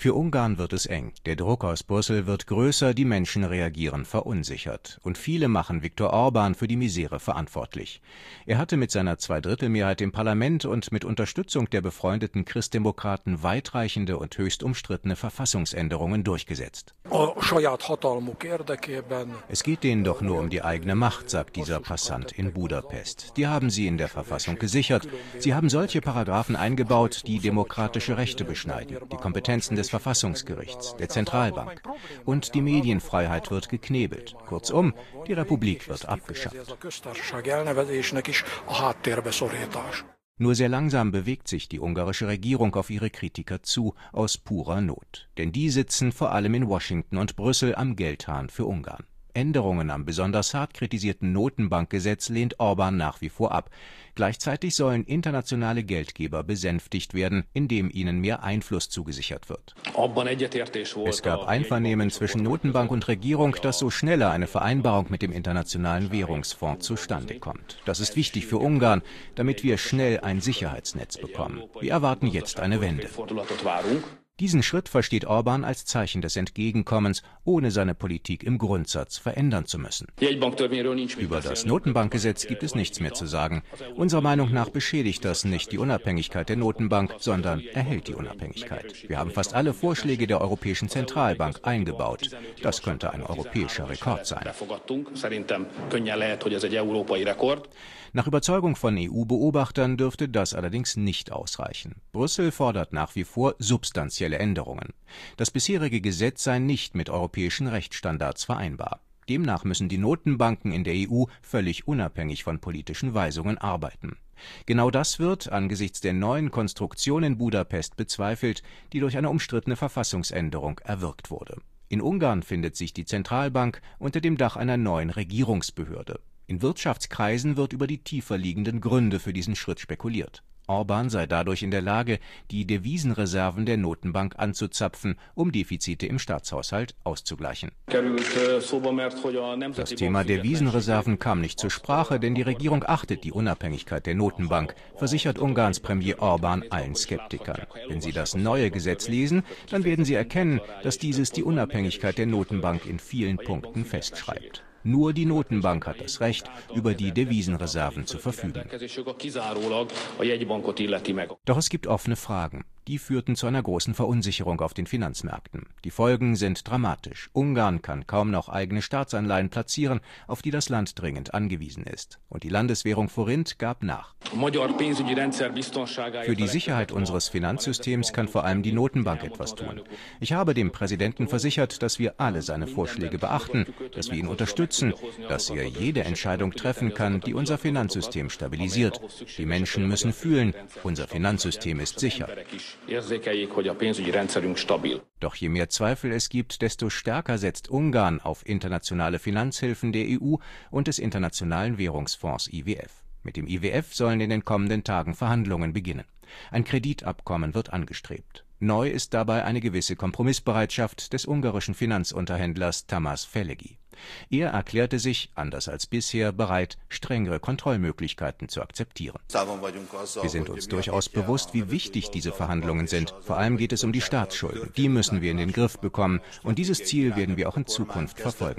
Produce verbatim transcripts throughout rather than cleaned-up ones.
Für Ungarn wird es eng. Der Druck aus Brüssel wird größer, die Menschen reagieren verunsichert. Und viele machen Viktor Orbán für die Misere verantwortlich. Er hatte mit seiner Zweidrittelmehrheit im Parlament und mit Unterstützung der befreundeten Christdemokraten weitreichende und höchst umstrittene Verfassungsänderungen durchgesetzt. Es geht denen doch nur um die eigene Macht, sagt dieser Passant in Budapest. Die haben sie in der Verfassung gesichert. Sie haben solche Paragraphen eingebaut, die demokratische Rechte beschneiden, die Kompetenzen des Verfassungsgerichts, der Zentralbank. Und die Medienfreiheit wird geknebelt. Kurzum, die Republik wird abgeschafft. Nur sehr langsam bewegt sich die ungarische Regierung auf ihre Kritiker zu, aus purer Not. Denn die sitzen vor allem in Washington und Brüssel am Geldhahn für Ungarn. Änderungen am besonders hart kritisierten Notenbankgesetz lehnt Orbán nach wie vor ab. Gleichzeitig sollen internationale Geldgeber besänftigt werden, indem ihnen mehr Einfluss zugesichert wird. Es gab Einvernehmen zwischen Notenbank und Regierung, dass so schneller eine Vereinbarung mit dem Internationalen Währungsfonds zustande kommt. Das ist wichtig für Ungarn, damit wir schnell ein Sicherheitsnetz bekommen. Wir erwarten jetzt eine Wende. Diesen Schritt versteht Orbán als Zeichen des Entgegenkommens, ohne seine Politik im Grundsatz verändern zu müssen. Über das Notenbankgesetz gibt es nichts mehr zu sagen. Unserer Meinung nach beschädigt das nicht die Unabhängigkeit der Notenbank, sondern erhält die Unabhängigkeit. Wir haben fast alle Vorschläge der Europäischen Zentralbank eingebaut. Das könnte ein europäischer Rekord sein. Nach Überzeugung von E U-Beobachtern dürfte das allerdings nicht ausreichen. Brüssel fordert nach wie vor substanzielle Änderungen. Das bisherige Gesetz sei nicht mit europäischen Rechtsstandards vereinbar. Demnach müssen die Notenbanken in der E U völlig unabhängig von politischen Weisungen arbeiten. Genau das wird angesichts der neuen Konstruktion in Budapest bezweifelt, die durch eine umstrittene Verfassungsänderung erwirkt wurde. In Ungarn findet sich die Zentralbank unter dem Dach einer neuen Regierungsbehörde. In Wirtschaftskreisen wird über die tiefer liegenden Gründe für diesen Schritt spekuliert. Orbán sei dadurch in der Lage, die Devisenreserven der Notenbank anzuzapfen, um Defizite im Staatshaushalt auszugleichen. Das Thema Devisenreserven kam nicht zur Sprache, denn die Regierung achtet die Unabhängigkeit der Notenbank, versichert Ungarns Premier Orbán allen Skeptikern. Wenn Sie das neue Gesetz lesen, dann werden Sie erkennen, dass dieses die Unabhängigkeit der Notenbank in vielen Punkten festschreibt. Nur die Notenbank hat das Recht, über die Devisenreserven zu verfügen. Doch es gibt offene Fragen. Die führten zu einer großen Verunsicherung auf den Finanzmärkten. Die Folgen sind dramatisch. Ungarn kann kaum noch eigene Staatsanleihen platzieren, auf die das Land dringend angewiesen ist. Und die Landeswährung Forint gab nach. Für die Sicherheit unseres Finanzsystems kann vor allem die Notenbank etwas tun. Ich habe dem Präsidenten versichert, dass wir alle seine Vorschläge beachten, dass wir ihn unterstützen, dass er jede Entscheidung treffen kann, die unser Finanzsystem stabilisiert. Die Menschen müssen fühlen, unser Finanzsystem ist sicher. Doch je mehr Zweifel es gibt, desto stärker setzt Ungarn auf internationale Finanzhilfen der E U und des Internationalen Währungsfonds I W F. Mit dem I W F sollen in den kommenden Tagen Verhandlungen beginnen. Ein Kreditabkommen wird angestrebt. Neu ist dabei eine gewisse Kompromissbereitschaft des ungarischen Finanzunterhändlers Tamás Felegi. Er erklärte sich, anders als bisher, bereit, strengere Kontrollmöglichkeiten zu akzeptieren. Wir sind uns durchaus bewusst, wie wichtig diese Verhandlungen sind. Vor allem geht es um die Staatsschulden. Die müssen wir in den Griff bekommen. Und dieses Ziel werden wir auch in Zukunft verfolgen.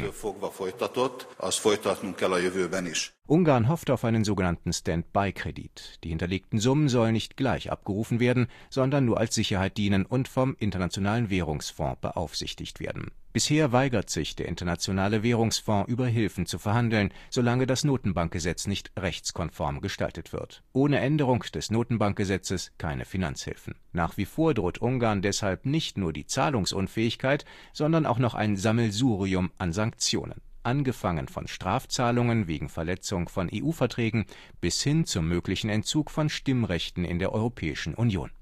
Ungarn hofft auf einen sogenannten Stand-by-Kredit. Die hinterlegten Summen sollen nicht gleich abgerufen werden, sondern nur als Sicherheit dienen und vom Internationalen Währungsfonds beaufsichtigt werden. Bisher weigert sich der Internationale Währungsfonds, über Hilfen zu verhandeln, solange das Notenbankgesetz nicht rechtskonform gestaltet wird. Ohne Änderung des Notenbankgesetzes keine Finanzhilfen. Nach wie vor droht Ungarn deshalb nicht nur die Zahlungsunfähigkeit, sondern auch noch ein Sammelsurium an Sanktionen. Angefangen von Strafzahlungen wegen Verletzung von E U-Verträgen bis hin zum möglichen Entzug von Stimmrechten in der Europäischen Union.